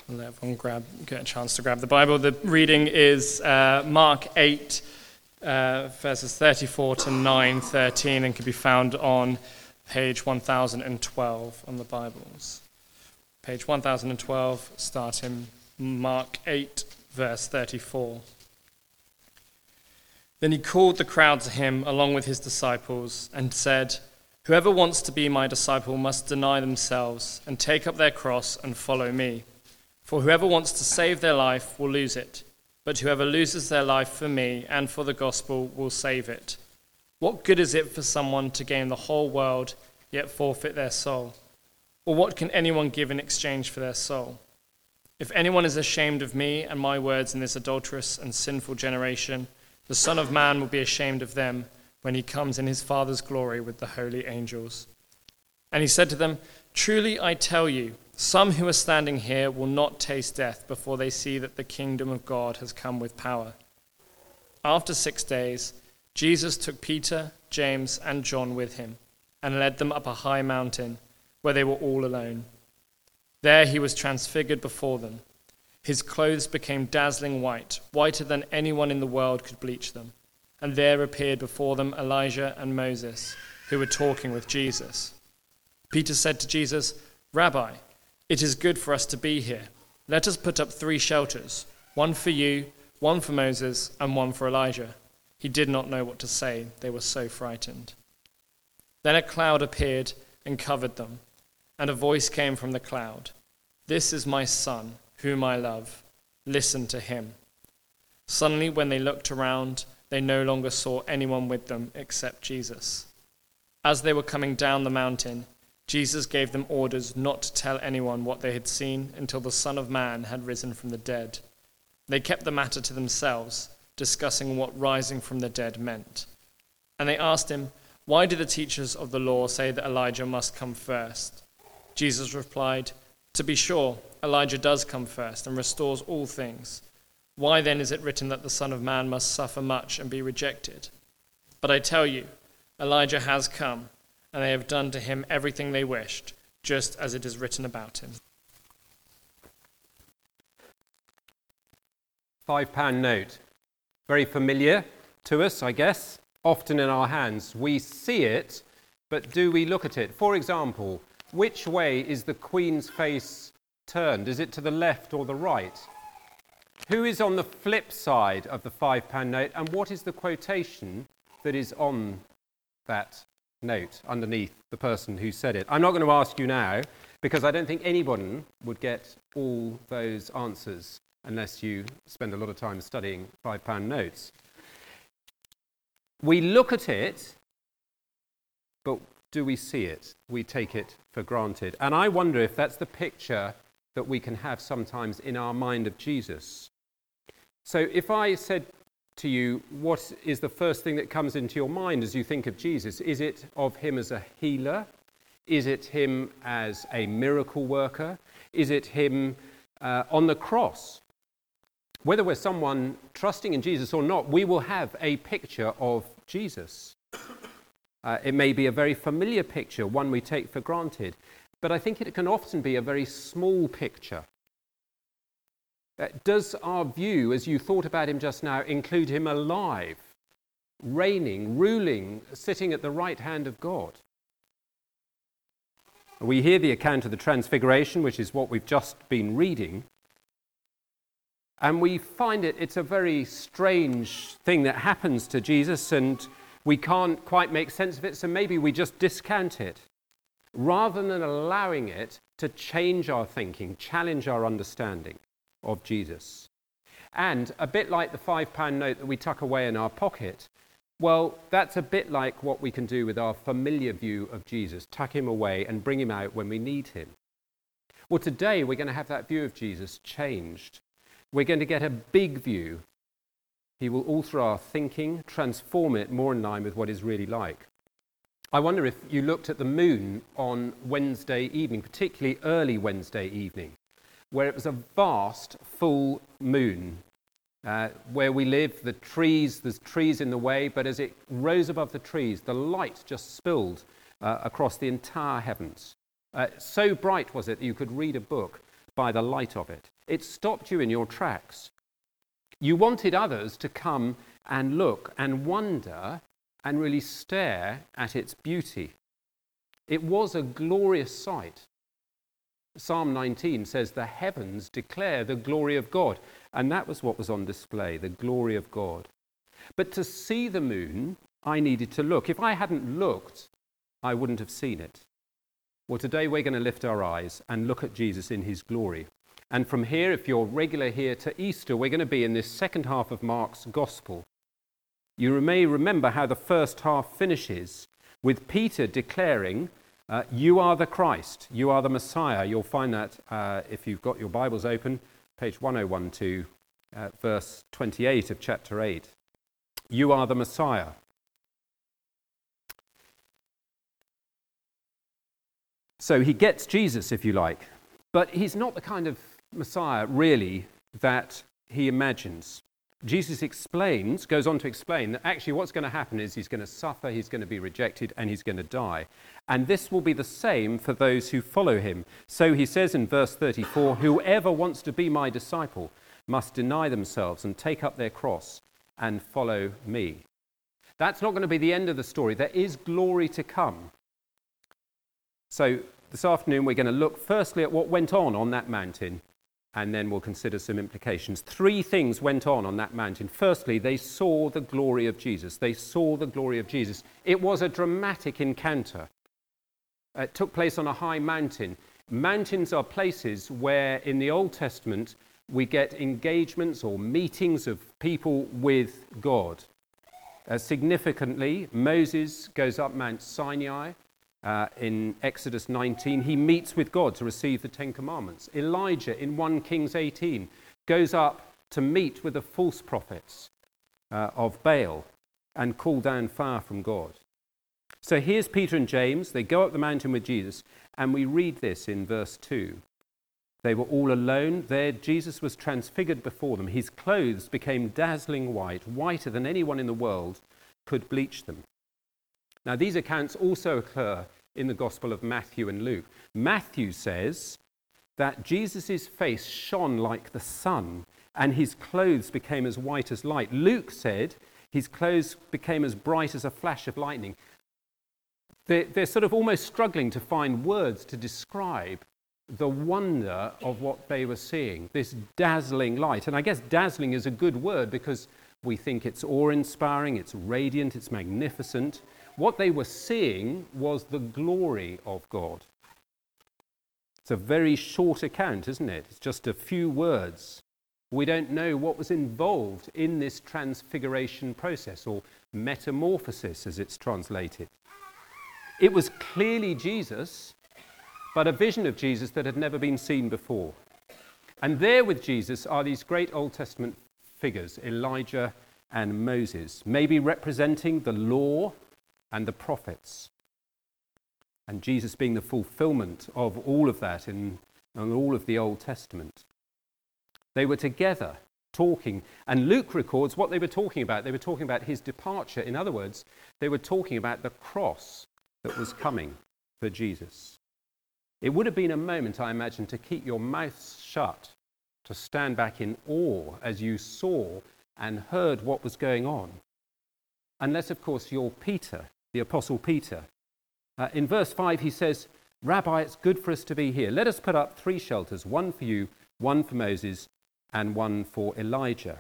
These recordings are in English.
Let everyone get a chance to grab the Bible. The reading is Mark 8, verses 34 to 9:13, and can be found on page 1012 on the Bibles. Page 1012, starting Mark 8, verse 34. Then he called the crowd to him along with his disciples and said, "Whoever wants to be my disciple must deny themselves and take up their cross and follow me. For whoever wants to save their life will lose it, but whoever loses their life for me and for the gospel will save it. What good is it for someone to gain the whole world yet forfeit their soul? Or what can anyone give in exchange for their soul? If anyone is ashamed of me and my words in this adulterous and sinful generation, the Son of Man will be ashamed of them when he comes in his Father's glory with the holy angels." And he said to them, "Truly I tell you, some who are standing here will not taste death before they see that the kingdom of God has come with power." After 6 days, Jesus took Peter, James, and John with him and led them up a high mountain where they were all alone. There he was transfigured before them. His clothes became dazzling white, whiter than anyone in the world could bleach them. And there appeared before them Elijah and Moses, who were talking with Jesus. Peter said to Jesus, "Rabbi, it is good for us to be here. Let us put up 3 shelters, one for you, one for Moses, and one for Elijah." He did not know what to say. They were so frightened. Then a cloud appeared and covered them, and a voice came from the cloud. "This is my son, whom I love. Listen to him." Suddenly, when they looked around, they no longer saw anyone with them except Jesus. As they were coming down the mountain, Jesus gave them orders not to tell anyone what they had seen until the Son of Man had risen from the dead. They kept the matter to themselves, discussing what rising from the dead meant. And they asked him, "Why do the teachers of the law say that Elijah must come first?" Jesus replied, "To be sure, Elijah does come first and restores all things. Why then is it written that the Son of Man must suffer much and be rejected? But I tell you, Elijah has come, and they have done to him everything they wished, just as it is written about him." £5 note. Very familiar to us, I guess. Often in our hands. We see it, but do we look at it? For example, which way is the Queen's face turned? Is it to the left or the right? Who is on the flip side of the £5 note, and what is the quotation that is on that note underneath the person who said it? I'm not going to ask you now, because I don't think anyone would get all those answers unless you spend a lot of time studying £5 notes. We look at it, but do we see it? We take it for granted. And I wonder if that's the picture that we can have sometimes in our mind of Jesus. So if I said to you, what is the first thing that comes into your mind as you think of Jesus? Is it of him as a healer? Is it him as a miracle worker? Is it him on the cross? Whether we're someone trusting in Jesus or not, we will have a picture of Jesus. It may be a very familiar picture, one we take for granted, but I think it can often be a very small picture. Does our view, as you thought about him just now, include him alive, reigning, ruling, sitting at the right hand of God? We hear the account of the Transfiguration, which is what we've just been reading, and we find it's a very strange thing that happens to Jesus, and we can't quite make sense of it, so maybe we just discount it, rather than allowing it to change our thinking, challenge our understanding of Jesus. And a bit like the £5 note that we tuck away in our pocket, well, that's a bit like what we can do with our familiar view of Jesus, tuck him away and bring him out when we need him. Well, today we're going to have that view of Jesus changed. We're going to get a big view. He will alter our thinking, transform it more in line with what is really like. I wonder if you looked at the moon on Wednesday evening, particularly early Wednesday evening, where it was a vast full moon. Where we live, there's trees in the way, but as it rose above the trees, the light just spilled across the entire heavens. So bright was it that you could read a book by the light of it. It stopped you in your tracks. You wanted others to come and look and wonder and really stare at its beauty. It was a glorious sight. Psalm 19 says, "The heavens declare the glory of God." And that was what was on display, the glory of God. But to see the moon, I needed to look. If I hadn't looked, I wouldn't have seen it. Well, today we're going to lift our eyes and look at Jesus in his glory. And from here, if you're regular here to Easter, we're going to be in this second half of Mark's Gospel. You may remember how the first half finishes with Peter declaring, "You are the Christ, you are the Messiah." You'll find that if you've got your Bibles open, page 1012, verse 28 of chapter 8. You are the Messiah. So he gets Jesus, if you like, but he's not the kind of Messiah, really, that he imagines. Jesus goes on to explain that actually what's going to happen is he's going to suffer, he's going to be rejected, and he's going to die. And this will be the same for those who follow him. So he says in verse 34, "Whoever wants to be my disciple must deny themselves and take up their cross and follow me." That's not going to be the end of the story. There is glory to come. So this afternoon we're going to look firstly at what went on that mountain, and then we'll consider some implications. 3 things went on that mountain. Firstly, they saw the glory of Jesus. They saw the glory of Jesus. It was a dramatic encounter. It took place on a high mountain. Mountains are places where in the Old Testament we get engagements or meetings of people with God. Significantly, Moses goes up Mount Sinai. In Exodus 19, he meets with God to receive the 10 Commandments. Elijah, in 1 Kings 18, goes up to meet with the false prophets of Baal and call down fire from God. So here's Peter and James. They go up the mountain with Jesus, and we read this in verse 2. They were all alone. There Jesus was transfigured before them. His clothes became dazzling white, whiter than anyone in the world could bleach them. Now, these accounts also occur in the Gospel of Matthew and Luke. Matthew says that Jesus' face shone like the sun and his clothes became as white as light. Luke said his clothes became as bright as a flash of lightning. They're sort of almost struggling to find words to describe the wonder of what they were seeing, this dazzling light. And I guess dazzling is a good word because we think it's awe-inspiring, it's radiant, it's magnificent. What they were seeing was the glory of God. It's a very short account, isn't it? It's just a few words. We don't know what was involved in this transfiguration process, or metamorphosis as it's translated. It was clearly Jesus, but a vision of Jesus that had never been seen before. And there with Jesus are these great Old Testament figures, Elijah and Moses, maybe representing the law and the prophets, and Jesus being the fulfillment of all of that in all of the Old Testament. They were together talking, and Luke records what they were talking about. They were talking about his departure. In other words, they were talking about the cross that was coming for Jesus. It would have been a moment, I imagine, to keep your mouth shut, to stand back in awe as you saw and heard what was going on. Unless, of course, you're Peter, the Apostle Peter. In verse 5, he says, "Rabbi, it's good for us to be here. Let us put up 3 shelters, one for you, one for Moses, and one for Elijah."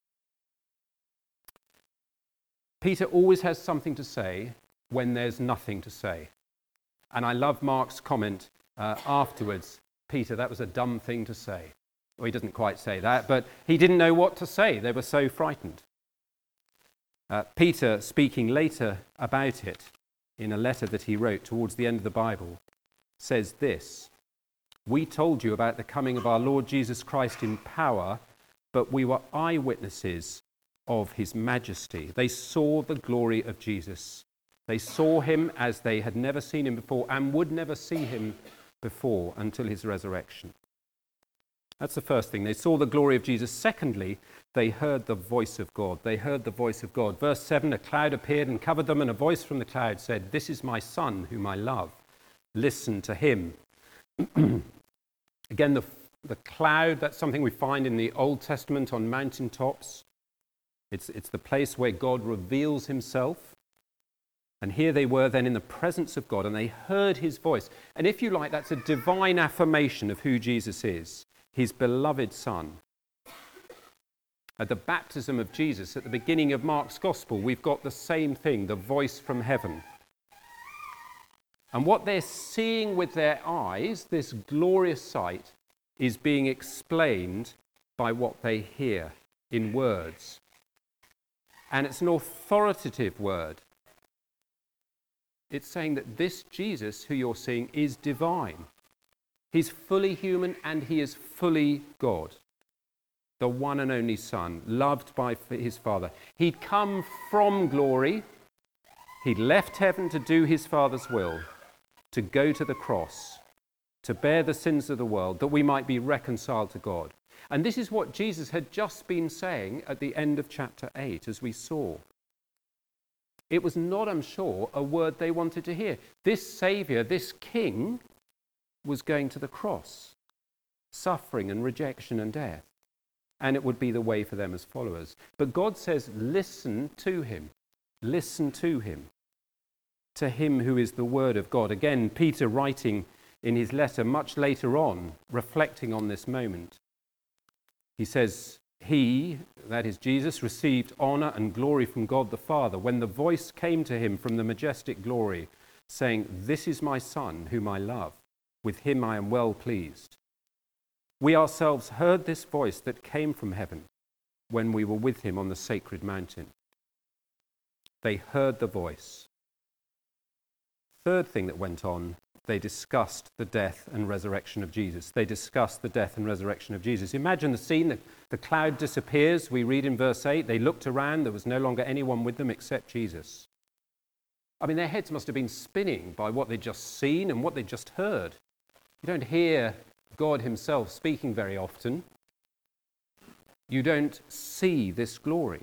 Peter always has something to say when there's nothing to say. And I love Mark's comment afterwards, "Peter, that was a dumb thing to say." Well, he doesn't quite say that, but he didn't know what to say. They were so frightened. Peter, speaking later about it in a letter that he wrote towards the end of the Bible, says this: "We told you about the coming of our Lord Jesus Christ in power, but we were eyewitnesses of his majesty." They saw the glory of Jesus. They saw him as they had never seen him before and would never see him before until his resurrection. That's the first thing. They saw the glory of Jesus. Secondly, they heard the voice of God. They heard the voice of God. Verse 7, a cloud appeared and covered them, and a voice from the cloud said, "This is my son whom I love. Listen to him." Again, the cloud, that's something we find in the Old Testament on mountaintops. It's the place where God reveals himself. And here they were then in the presence of God, and they heard his voice. And if you like, that's a divine affirmation of who Jesus is, his beloved Son. At the baptism of Jesus, at the beginning of Mark's Gospel, we've got the same thing, the voice from heaven. And what they're seeing with their eyes, this glorious sight, is being explained by what they hear in words. And it's an authoritative word. It's saying that this Jesus who you're seeing is divine. He's fully human and he is fully God. The one and only Son, loved by his Father. He'd come from glory. He'd left heaven to do his Father's will, to go to the cross, to bear the sins of the world, that we might be reconciled to God. And this is what Jesus had just been saying at the end of chapter 8, as we saw. It was not, I'm sure, a word they wanted to hear. This Saviour, this King, was going to the cross, suffering and rejection and death. And it would be the way for them as followers. But God says, listen to him. Listen to him who is the Word of God. Again, Peter writing in his letter much later on, reflecting on this moment. He says, he, that is Jesus, received honor and glory from God the Father when the voice came to him from the majestic glory, saying, "This is my Son, whom I love. With him I am well pleased." We ourselves heard this voice that came from heaven when we were with him on the sacred mountain. They heard the voice. Third thing that went on, they discussed the death and resurrection of Jesus. They discussed the death and resurrection of Jesus. Imagine the scene. The cloud disappears. We read in verse 8, they looked around. There was no longer anyone with them except Jesus. I mean, their heads must have been spinning by what they'd just seen and what they'd just heard. You don't hear God himself speaking very often. You don't see this glory.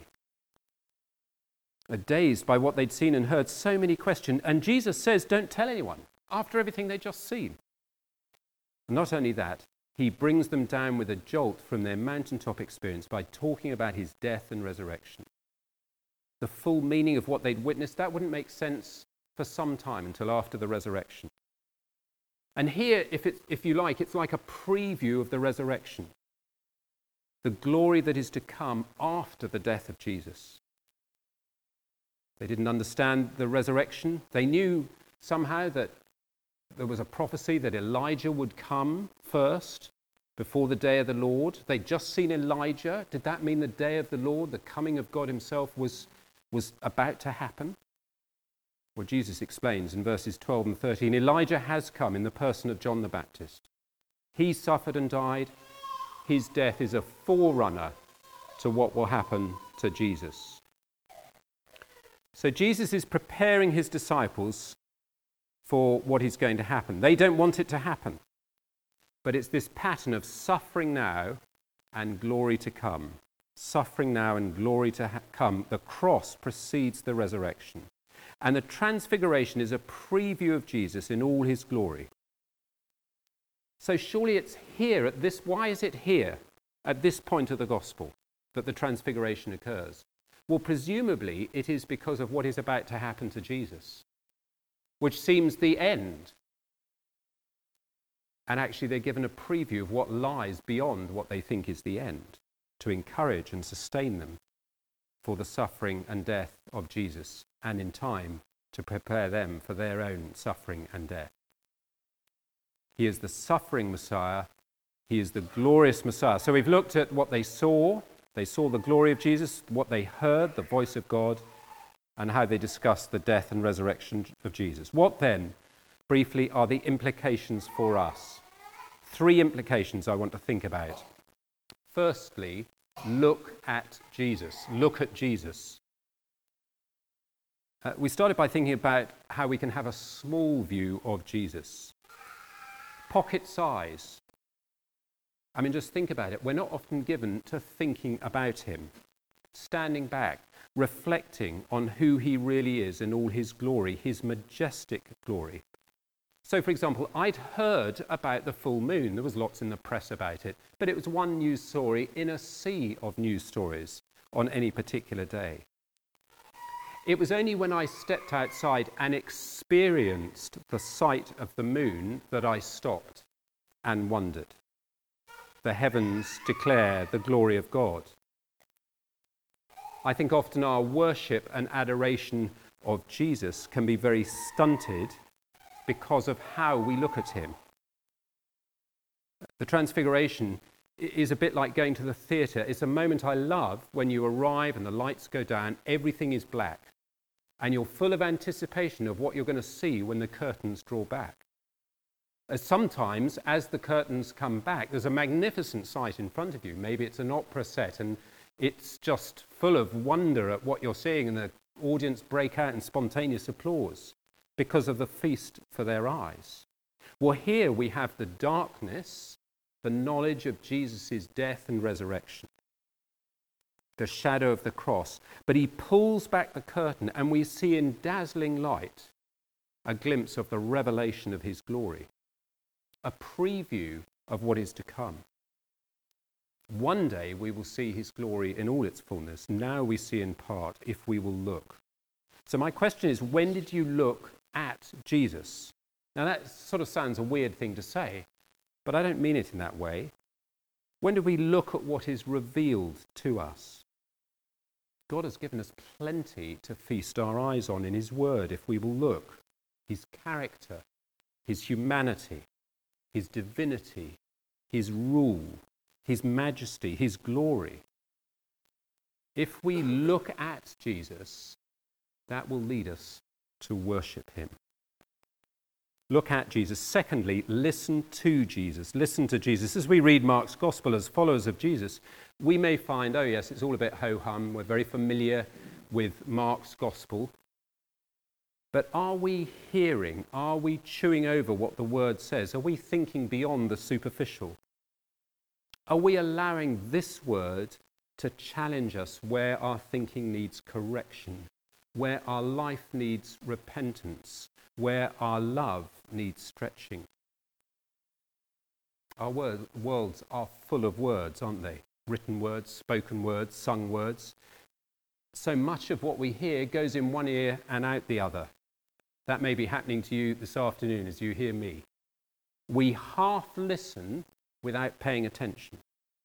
Dazed by what they'd seen and heard, so many questions. And Jesus says, don't tell anyone, after everything they'd just seen. And not only that, he brings them down with a jolt from their mountaintop experience by talking about his death and resurrection. The full meaning of what they'd witnessed, that wouldn't make sense for some time until after the resurrection. And here, if you like, it's like a preview of the resurrection. The glory that is to come after the death of Jesus. They didn't understand the resurrection. They knew somehow that there was a prophecy that Elijah would come first before the day of the Lord. They'd just seen Elijah. Did that mean the day of the Lord, the coming of God himself, was about to happen? Well, Jesus explains in verses 12 and 13, Elijah has come in the person of John the Baptist. He suffered and died. His death is a forerunner to what will happen to Jesus. So Jesus is preparing his disciples for what is going to happen. They don't want it to happen. But it's this pattern of suffering now and glory to come. Suffering now and glory to come. The cross precedes the resurrection. And the transfiguration is a preview of Jesus in all his glory. So surely it's here at this, why is it here at this point of the gospel that the transfiguration occurs? Well, presumably it is because of what is about to happen to Jesus, which seems the end. And actually they're given a preview of what lies beyond what they think is the end, to encourage and sustain them for the suffering and death of Jesus, and in time to prepare them for their own suffering and death. He is the suffering Messiah. He is the glorious Messiah. So we've looked at what they saw. They saw the glory of Jesus, what they heard, the voice of God, and how they discussed the death and resurrection of Jesus. What then, briefly, are the implications for us? 3 implications I want to think about. Firstly, look at Jesus. Look at Jesus. We started by thinking about how we can have a small view of Jesus. Pocket size. I mean, just think about it. We're not often given to thinking about him, standing back, reflecting on who he really is in all his glory, his majestic glory. So, for example, I'd heard about the full moon. There was lots in the press about it, but it was one news story in a sea of news stories on any particular day. It was only when I stepped outside and experienced the sight of the moon that I stopped and wondered. The heavens declare the glory of God. I think often our worship and adoration of Jesus can be very stunted because of how we look at him. The Transfiguration is a bit like going to the theatre. It's a moment I love when you arrive and the lights go down, everything is black, and you're full of anticipation of what you're going to see when the curtains draw back. Sometimes, as the curtains come back, there's a magnificent sight in front of you. Maybe it's an opera set and it's just full of wonder at what you're seeing, and the audience break out in spontaneous applause because of the feast for their eyes. Well, here we have the darkness, the knowledge of Jesus' death and resurrection, the shadow of the cross. But he pulls back the curtain and we see in dazzling light a glimpse of the revelation of his glory, a preview of what is to come. One day we will see his glory in all its fullness. Now we see in part if we will look. So my question is, when did you look at Jesus? Now that sort of sounds a weird thing to say, but I don't mean it in that way. When do we look at what is revealed to us? God has given us plenty to feast our eyes on in his word if we will look. His character, his humanity, his divinity, his rule, his majesty, his glory. If we look at Jesus, that will lead us to worship him. Look at Jesus. Secondly, listen to Jesus. Listen to Jesus. As we read Mark's Gospel as followers of Jesus, we may find, oh yes, it's all a bit ho-hum. We're very familiar with Mark's Gospel. But are we hearing? Are we chewing over what the word says? Are we thinking beyond the superficial? Are we allowing this word to challenge us where our thinking needs correction, where our life needs repentance, where our love needs stretching? Our worlds are full of words, aren't they? Written words, spoken words, sung words. So much of what we hear goes in one ear and out the other. That may be happening to you this afternoon as you hear me. We half listen without paying attention.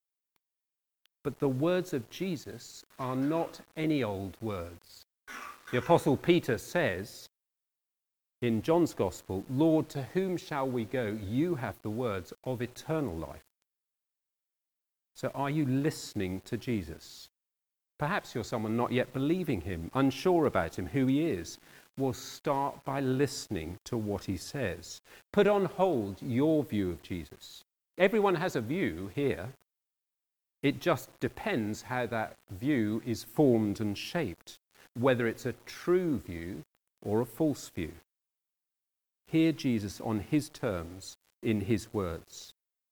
But the words of Jesus are not any old words. The Apostle Peter says in John's Gospel, Lord, to whom shall we go? You have the words of eternal life. So are you listening to Jesus? Perhaps you're someone not yet believing him, unsure about him, who he is. Well, start by listening to what he says. Put on hold your view of Jesus. Everyone has a view here. It just depends how that view is formed and shaped, whether it's a true view or a false view. Hear Jesus on his terms, in his words.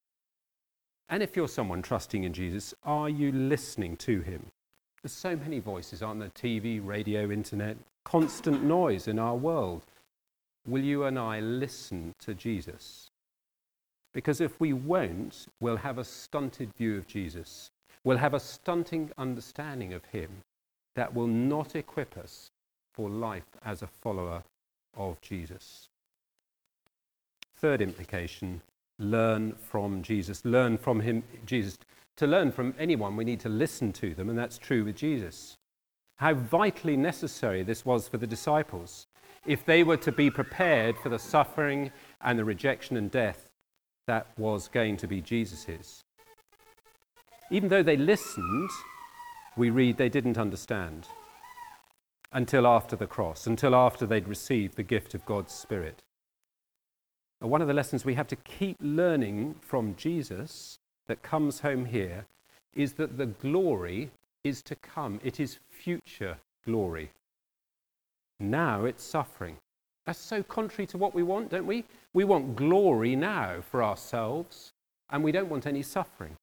And if you're someone trusting in Jesus, are you listening to him? There's so many voices on the TV, radio, internet, constant noise in our world. Will you and I listen to Jesus? Because if we won't, we'll have a stunted view of Jesus. We'll have a stunting understanding of him that will not equip us for life as a follower of Jesus. Third implication, learn from Jesus. Learn from him, Jesus. To learn from anyone, we need to listen to them, and that's true with Jesus. How vitally necessary this was for the disciples. If they were to be prepared for the suffering and the rejection and death that was going to be Jesus's. Even though they listened, we read they didn't understand until after the cross, until after they'd received the gift of God's Spirit. And one of the lessons we have to keep learning from Jesus that comes home here is that the glory is to come. It is future glory. Now it's suffering. That's so contrary to what we want, don't we? We want glory now for ourselves, and we don't want any suffering.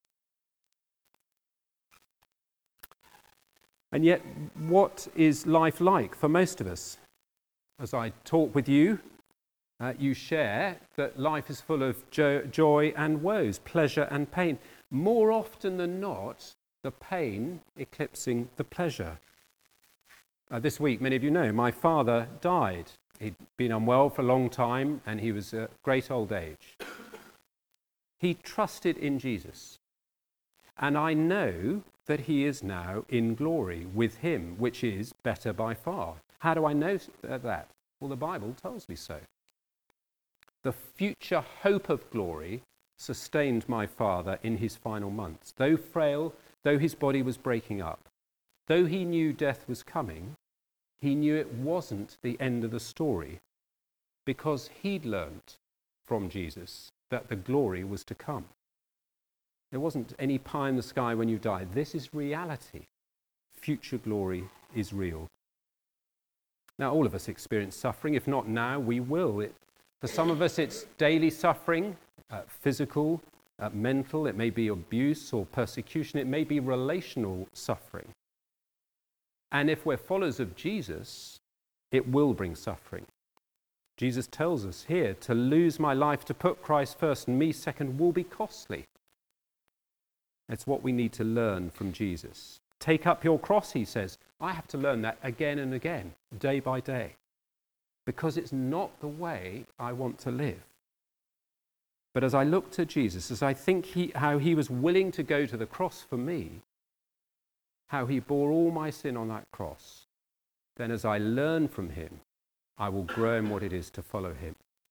And yet, what is life like for most of us? As I talk with you, You share that life is full of joy and woes, pleasure and pain. More often than not, the pain eclipsing the pleasure. This week, many of you know, my father died. He'd been unwell for a long time and he was at great old age. He trusted in Jesus. And I know that he is now in glory with him, which is better by far. How do I know that? Well, the Bible tells me so. The future hope of glory sustained my father in his final months. Though frail, though his body was breaking up, though he knew death was coming, he knew it wasn't the end of the story, because he'd learnt from Jesus that the glory was to come. There wasn't any pie in the sky when you die. This is reality. Future glory is real. Now, all of us experience suffering. If not now, we will. For some of us, it's daily suffering, physical, mental. It may be abuse or persecution. It may be relational suffering. And if we're followers of Jesus, it will bring suffering. Jesus tells us here, to lose my life, to put Christ first and me second, will be costly. It's what we need to learn from Jesus. Take up your cross, he says. I have to learn that again and again, day by day, because it's not the way I want to live. But as I look to Jesus, as I think how he was willing to go to the cross for me, how he bore all my sin on that cross, then as I learn from him, I will grow in what it is to follow him.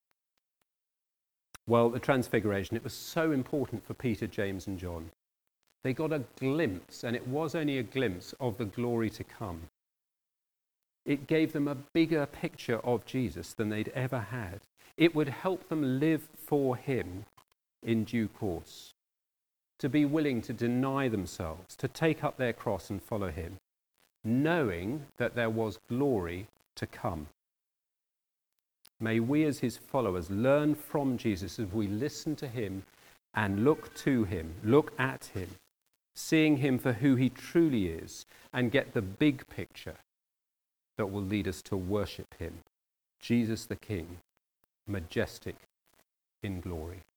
Well, the Transfiguration, it was so important for Peter, James and John. They got a glimpse, and it was only a glimpse, of the glory to come. It gave them a bigger picture of Jesus than they'd ever had. It would help them live for him in due course, to be willing to deny themselves, to take up their cross and follow him, knowing that there was glory to come. May we as his followers learn from Jesus as we listen to him and look to him, look at him, seeing him for who he truly is, and get the big picture that will lead us to worship him, Jesus the King, majestic in glory.